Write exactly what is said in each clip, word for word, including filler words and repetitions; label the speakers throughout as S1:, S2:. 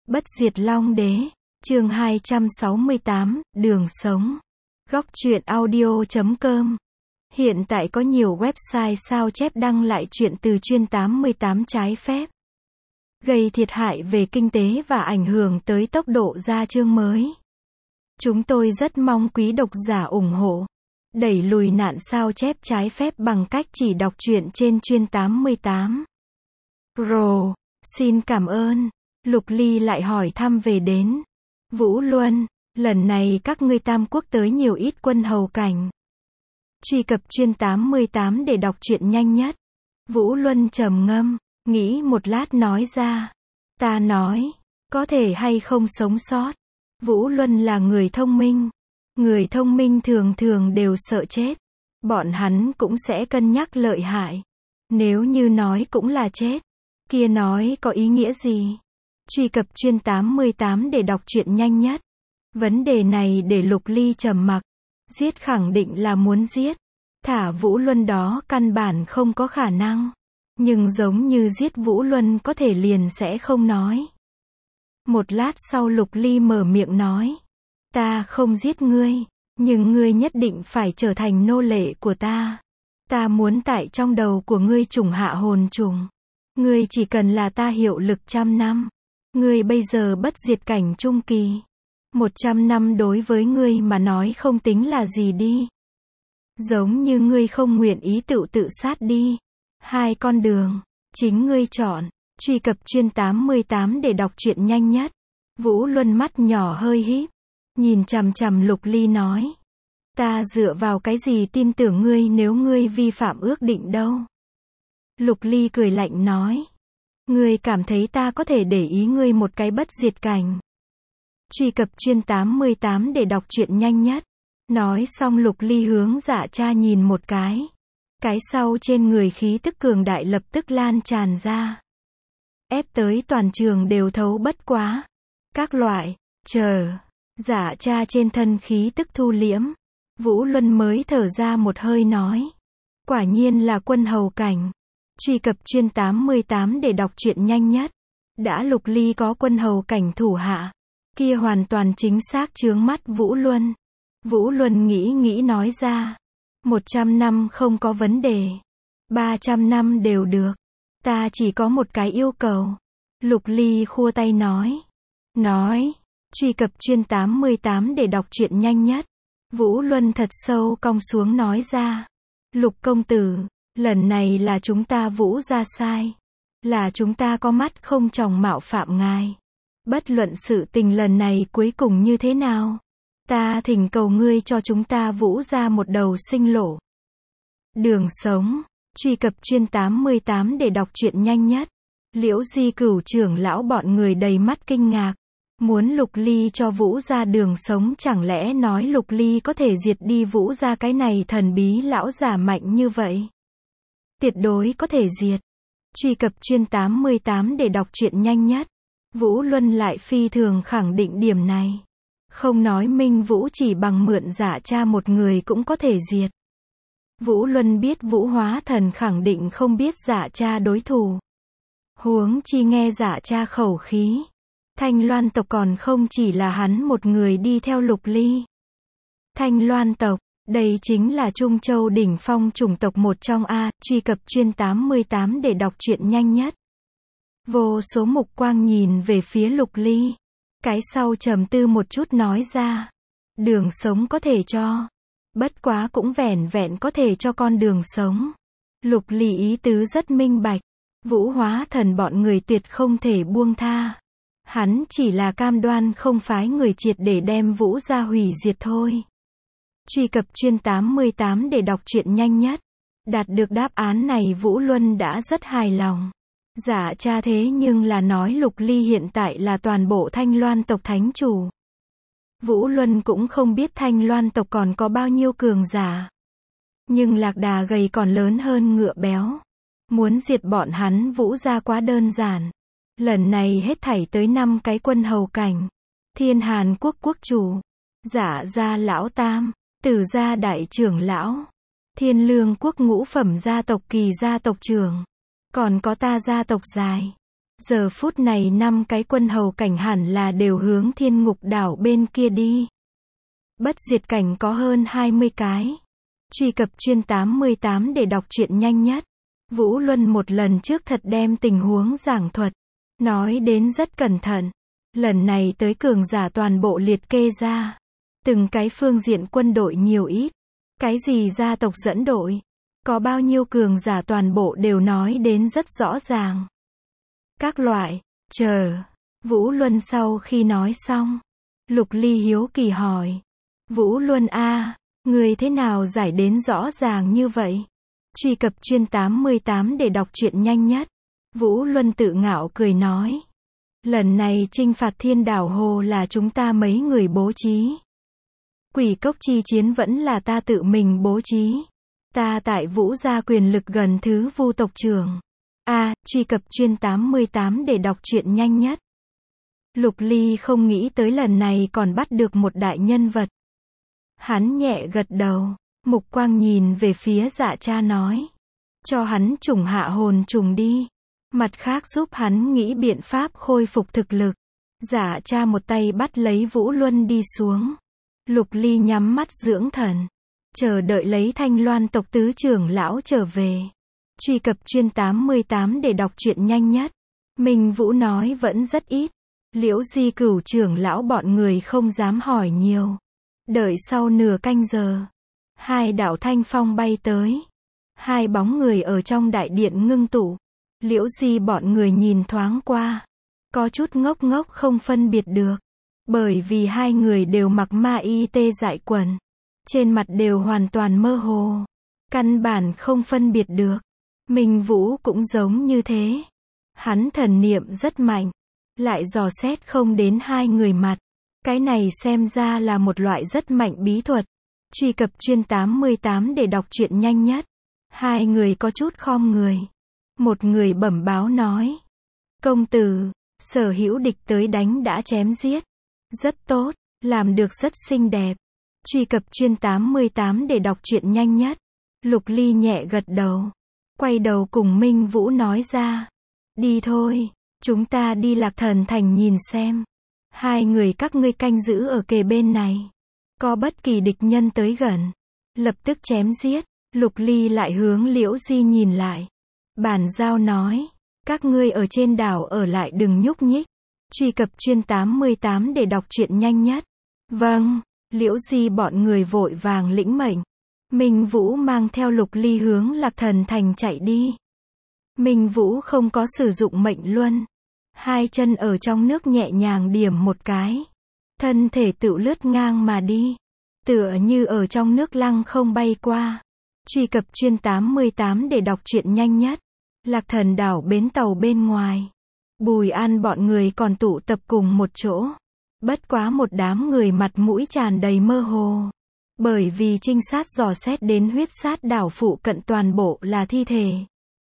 S1: Bất diệt Long Đế, chương hai trăm sáu mươi tám, đường sống. Góc truyện audio chấm com. Hiện tại có nhiều website sao chép đăng lại truyện từ chuyên tám mươi tám trái phép, gây thiệt hại về kinh tế và ảnh hưởng tới tốc độ ra chương mới. Chúng tôi rất mong quý độc giả ủng hộ, đẩy lùi nạn sao chép trái phép bằng cách chỉ đọc truyện trên chuyên tám mươi tám. Pro, xin cảm ơn. Lục Ly lại hỏi thăm về đến Vũ Luân, lần này các ngươi Tam Quốc tới nhiều ít quân hầu cảnh. Truy cập chuyên tám mươi tám để đọc truyện nhanh nhất. Vũ Luân trầm ngâm, nghĩ một lát nói ra. Ta nói, có thể hay không sống sót. Vũ Luân là người thông minh. Người thông minh thường thường đều sợ chết. Bọn hắn cũng sẽ cân nhắc lợi hại. Nếu như nói cũng là chết, kia nói có ý nghĩa gì? Truy cập chuyên tám mươi tám để đọc truyện nhanh nhất. Vấn đề này để Lục Ly trầm mặc. Giết khẳng định là muốn giết. Thả Vũ Luân đó căn bản không có khả năng. Nhưng giống như giết Vũ Luân có thể liền sẽ không nói. Một lát sau Lục Ly mở miệng nói. Ta không giết ngươi, nhưng ngươi nhất định phải trở thành nô lệ của ta. Ta muốn tại trong đầu của ngươi trùng hạ hồn trùng. Ngươi chỉ cần là ta hiệu lực trăm năm. Ngươi bây giờ bất diệt cảnh trung kỳ. Một trăm năm đối với ngươi mà nói không tính là gì đi. Giống như ngươi không nguyện ý tự tự sát đi. Hai con đường, chính ngươi chọn. Truy cập chuyên tám mươi tám để đọc truyện nhanh nhất. Vũ Luân mắt nhỏ hơi híp, nhìn chằm chằm Lục Ly nói. Ta dựa vào cái gì tin tưởng ngươi nếu ngươi vi phạm ước định đâu? Lục Ly cười lạnh nói. Ngươi cảm thấy ta có thể để ý ngươi một cái bất diệt cảnh? Truy cập chuyên tám mươi tám để đọc truyện nhanh nhất. Nói xong Lục Ly hướng Dạ Cha nhìn một cái. Cái sau trên người khí tức cường đại lập tức lan tràn ra. Ép tới toàn trường đều thấu bất quá. Các loại, chờ. Dạ Cha trên thân khí tức thu liễm. Vũ Luân mới thở ra một hơi nói. Quả nhiên là quân hầu cảnh. Truy cập chuyên tám mươi tám để đọc truyện nhanh nhất. Đã Lục Ly có quân hầu cảnh thủ hạ. Kia hoàn toàn chính xác chướng mắt Vũ Luân. Vũ Luân nghĩ nghĩ nói ra. Một trăm năm không có vấn đề. Ba trăm năm đều được. Ta chỉ có một cái yêu cầu. Lục Ly khua tay nói. Nói. Truy cập chuyên tám mươi tám để đọc truyện nhanh nhất. Vũ Luân thật sâu cong xuống nói ra. Lục công tử, lần này là chúng ta Vũ gia sai. Là chúng ta có mắt không tròng mạo phạm ngài. Bất luận sự tình lần này cuối cùng như thế nào, ta thỉnh cầu ngươi cho chúng ta Vũ gia một đầu sinh lộ. Đường sống. Truy cập chuyên tám mươi tám để đọc truyện nhanh nhất. Liễu Di Cửu trưởng lão bọn người đầy mắt kinh ngạc. Muốn Lục Ly cho Vũ gia đường sống, chẳng lẽ nói Lục Ly có thể diệt đi Vũ gia cái này thần bí lão già mạnh như vậy? Tuyệt đối có thể diệt. Truy cập chuyên tám mươi tám để đọc truyện nhanh nhất. Vũ Luân lại phi thường khẳng định điểm này. Không nói Minh Vũ chỉ bằng mượn Dạ Cha một người cũng có thể diệt. Vũ Luân biết Vũ Hóa Thần khẳng định không biết Dạ Cha đối thủ. Huống chi nghe Dạ Cha khẩu khí. Thanh Loan tộc còn không chỉ là hắn một người đi theo Lục Ly. Thanh Loan tộc, đây chính là Trung Châu đỉnh phong chủng tộc một trong A. Truy cập chuyên tám mươi tám để đọc truyện nhanh nhất. Vô số mục quang nhìn về phía Lục Ly. Cái sau trầm tư một chút nói ra. Đường sống có thể cho. Bất quá cũng vẻn vẹn có thể cho con đường sống. Lục Ly ý tứ rất minh bạch. Vũ Hóa Thần bọn người tuyệt không thể buông tha. Hắn chỉ là cam đoan không phái người triệt để đem Vũ gia hủy diệt thôi. Truy cập chuyên tám mươi tám để đọc truyện nhanh nhất. Đạt được đáp án này Vũ Luân đã rất hài lòng. Dạ Cha thế nhưng là nói Lục Ly hiện tại là toàn bộ Thanh Loan tộc thánh chủ. Vũ Luân cũng không biết Thanh Loan tộc còn có bao nhiêu cường giả. Nhưng lạc đà gầy còn lớn hơn ngựa béo. Muốn diệt bọn hắn Vũ gia quá đơn giản. Lần này hết thảy tới năm cái quân hầu cảnh. Thiên Hàn quốc quốc chủ. Dạ gia lão tam. Tử gia đại trưởng lão. Thiên Lương quốc ngũ phẩm gia tộc kỳ gia tộc trưởng. Còn có ta gia tộc dài. Giờ phút này năm cái quân hầu cảnh hẳn là đều hướng thiên ngục đảo bên kia đi. Bất diệt cảnh có hơn hai mươi cái. Truy cập chuyên tám mươi tám để đọc truyện nhanh nhất. Vũ Luân một lần trước thật đem tình huống giảng thuật. Nói đến rất cẩn thận. Lần này tới cường giả toàn bộ liệt kê ra. Từng cái phương diện quân đội nhiều ít. Cái gì gia tộc dẫn đội. Có bao nhiêu cường giả toàn bộ đều nói đến rất rõ ràng. Các loại, chờ. Vũ Luân sau khi nói xong. Lục Ly hiếu kỳ hỏi. Vũ Luân a, người thế nào giải đến rõ ràng như vậy? Truy cập chuyên tám mươi tám để đọc truyện nhanh nhất. Vũ Luân tự ngạo cười nói. Lần này chinh phạt thiên đảo hồ là chúng ta mấy người bố trí. Quỷ cốc chi chiến vẫn là ta tự mình bố trí. Ta tại Vũ gia quyền lực gần thứ Vu tộc trưởng. A, truy cập chuyên tám mươi tám để đọc truyện nhanh nhất. Lục Ly không nghĩ tới lần này còn bắt được một đại nhân vật. Hắn nhẹ gật đầu, mục quang nhìn về phía Dạ Cha nói. Cho hắn trùng hạ hồn trùng đi. Mặt khác giúp hắn nghĩ biện pháp khôi phục thực lực. Dạ Cha một tay bắt lấy Vũ Luân đi xuống. Lục Ly nhắm mắt dưỡng thần. Chờ đợi lấy Thanh Loan tộc tứ trưởng lão trở về. Truy cập chuyên tám mươi tám để đọc truyện nhanh nhất. Minh Vũ nói vẫn rất ít. Liễu Di Cửu trưởng lão bọn người không dám hỏi nhiều. Đợi sau nửa canh giờ. Hai đạo thanh phong bay tới. Hai bóng người ở trong đại điện ngưng tụ. Liễu Di bọn người nhìn thoáng qua. Có chút ngốc ngốc không phân biệt được. Bởi vì hai người đều mặc ma y tê dại quần. Trên mặt đều hoàn toàn mơ hồ. Căn bản không phân biệt được. Minh Vũ cũng giống như thế. Hắn thần niệm rất mạnh. Lại dò xét không đến hai người mặt. Cái này xem ra là một loại rất mạnh bí thuật. Truy cập chuyên tám mươi tám để đọc truyện nhanh nhất. Hai người có chút khom người. Một người bẩm báo nói. Công tử, Sở Hữu địch tới đánh đã chém giết. Rất tốt, làm được rất xinh đẹp. Truy cập chuyên tám mươi tám để đọc truyện nhanh nhất. Lục Ly nhẹ gật đầu. Quay đầu cùng Minh Vũ nói ra. Đi thôi, chúng ta đi Lạc Thần Thành nhìn xem. Hai người các ngươi canh giữ ở kề bên này. Có bất kỳ địch nhân tới gần. Lập tức chém giết. Lục Ly lại hướng Liễu Di nhìn lại. Bản giao nói. Các ngươi ở trên đảo ở lại đừng nhúc nhích. Truy cập chuyên tám mươi tám để đọc truyện nhanh nhất. Vâng. Liễu Di bọn người vội vàng lĩnh mệnh. Minh Vũ mang theo Lục Ly hướng Lạc Thần Thành chạy đi. Minh Vũ không có sử dụng mệnh luân. Hai chân ở trong nước nhẹ nhàng điểm một cái. Thân thể tự lướt ngang mà đi. Tựa như ở trong nước lăng không bay qua. Truy cập chuyên tám mươi tám để đọc truyện nhanh nhất. Lạc Thần đảo bến tàu bên ngoài. Bùi An bọn người còn tụ tập cùng một chỗ. Bất quá một đám người mặt mũi tràn đầy mơ hồ. Bởi vì trinh sát dò xét đến huyết sát đảo phụ cận toàn bộ là thi thể.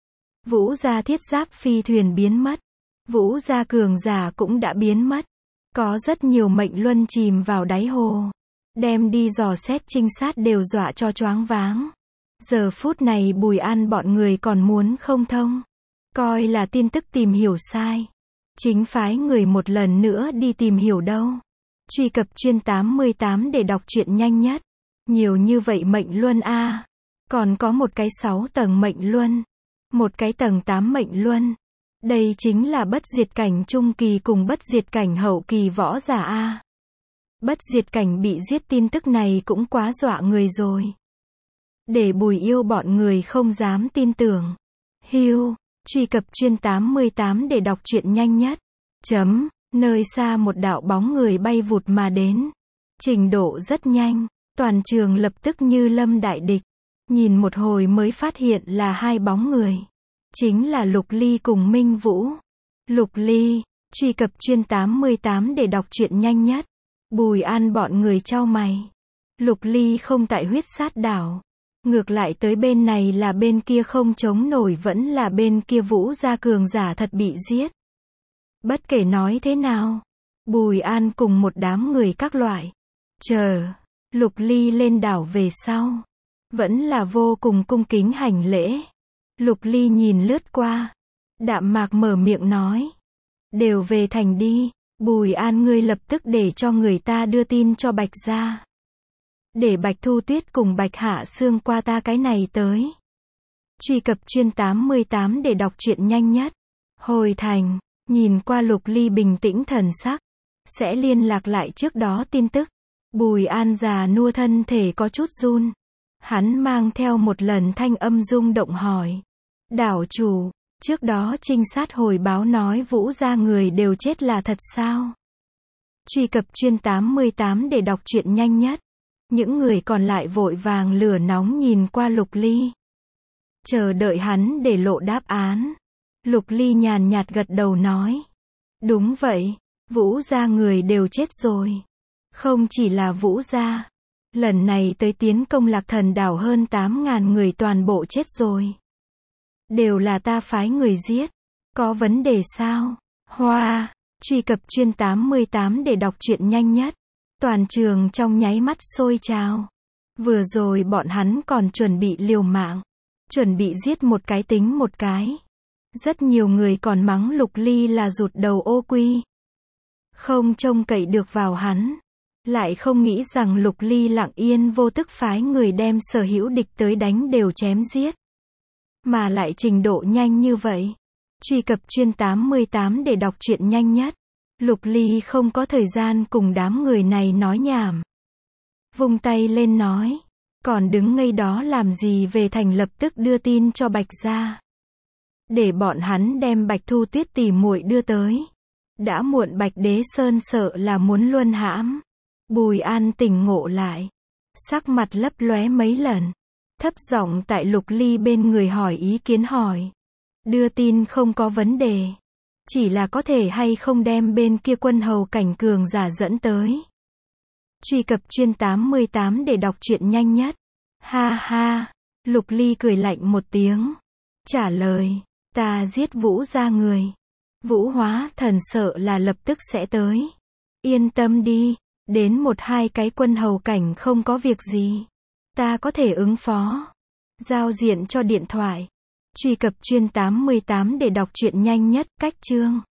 S1: Vũ gia thiết giáp phi thuyền biến mất. Vũ gia cường giả cũng đã biến mất. Có rất nhiều mệnh luân chìm vào đáy hồ. Đem đi dò xét trinh sát đều dọa cho choáng váng. Giờ phút này Bùi An bọn người còn muốn không thông. Coi là tin tức tìm hiểu sai. Chính phái người một lần nữa đi tìm hiểu đâu. Truy cập chuyên tám mươi tám để đọc truyện nhanh nhất. Nhiều như vậy mệnh luân a. Còn có một cái sáu tầng mệnh luân. Một cái tầng tám mệnh luân. Đây chính là bất diệt cảnh trung kỳ cùng bất diệt cảnh hậu kỳ võ giả a. Bất diệt cảnh bị giết tin tức này cũng quá dọa người rồi. Để Bùi Yêu bọn người không dám tin tưởng. Hiu, truy cập chuyên tám mươi tám để đọc truyện nhanh nhất. Chấm, nơi xa một đạo bóng người bay vụt mà đến. Trình độ rất nhanh, toàn trường lập tức như lâm đại địch. Nhìn một hồi mới phát hiện là hai bóng người. Chính là Lục Ly cùng Minh Vũ. Lục Ly, truy cập chuyên tám mươi tám để đọc truyện nhanh nhất. Bùi An bọn người chau mày. Lục Ly không tại huyết sát đảo. Ngược lại tới bên này là bên kia không chống nổi vẫn là bên kia Vũ gia cường giả thật bị giết. Bất kể nói thế nào. Bùi An cùng một đám người các loại. Chờ. Lục Ly lên đảo về sau. Vẫn là vô cùng cung kính hành lễ. Lục Ly nhìn lướt qua. Đạm mạc mở miệng nói. Đều về thành đi. Bùi An ngươi lập tức để cho người ta đưa tin cho Bạch gia. Để Bạch Thu Tuyết cùng Bạch Hạ Sương qua ta cái này tới. Truy cập chuyên tám mươi tám để đọc truyện nhanh nhất. Hồi thành, nhìn qua Lục Ly bình tĩnh thần sắc. Sẽ liên lạc lại trước đó tin tức. Bùi An già nua thân thể có chút run. Hắn mang theo một lần thanh âm rung động hỏi. Đảo chủ, trước đó trinh sát hồi báo nói Vũ gia người đều chết là thật sao? Truy cập chuyên tám mươi tám để đọc truyện nhanh nhất. Những người còn lại vội vàng lửa nóng nhìn qua Lục Ly. Chờ đợi hắn để lộ đáp án. Lục Ly nhàn nhạt gật đầu nói. Đúng vậy, Vũ gia người đều chết rồi. Không chỉ là Vũ gia. Lần này tới tiến công Lạc Thần đảo hơn tám ngàn người toàn bộ chết rồi. Đều là ta phái người giết. Có vấn đề sao? Hoa, truy cập chuyên tám mươi tám để đọc truyện nhanh nhất. Toàn trường trong nháy mắt sôi trào. Vừa rồi bọn hắn còn chuẩn bị liều mạng. Chuẩn bị giết một cái tính một cái. Rất nhiều người còn mắng Lục Ly là rụt đầu ô quy. Không trông cậy được vào hắn. Lại không nghĩ rằng Lục Ly lặng yên vô tức phái người đem sở hữu địch tới đánh đều chém giết. Mà lại trình độ nhanh như vậy. Truy cập chuyên tám mươi tám để đọc truyện nhanh nhất. Lục Ly không có thời gian cùng đám người này nói nhảm. Vung tay lên nói. Còn đứng ngây đó làm gì, về thành lập tức đưa tin cho Bạch gia. Để bọn hắn đem Bạch Thu Tuyết tỉ muội đưa tới. Đã muộn. Bạch Đế Sơn sợ là muốn luân hãm. Bùi An tỉnh ngộ lại. Sắc mặt lấp lóe mấy lần. Thấp giọng tại Lục Ly bên người hỏi ý kiến hỏi. Đưa tin không có vấn đề. Chỉ là có thể hay không đem bên kia quân hầu cảnh cường giả dẫn tới. Truy cập chuyên tám mươi tám để đọc truyện nhanh nhất. Ha ha. Lục Ly cười lạnh một tiếng. Trả lời. Ta giết Vũ gia người. Vũ hóa thần sợ là lập tức sẽ tới. Yên tâm đi. Đến một hai cái quân hầu cảnh không có việc gì. Ta có thể ứng phó. Giao diện cho điện thoại. Truy cập chuyên tám mươi tám để đọc truyện nhanh nhất. Cách chương.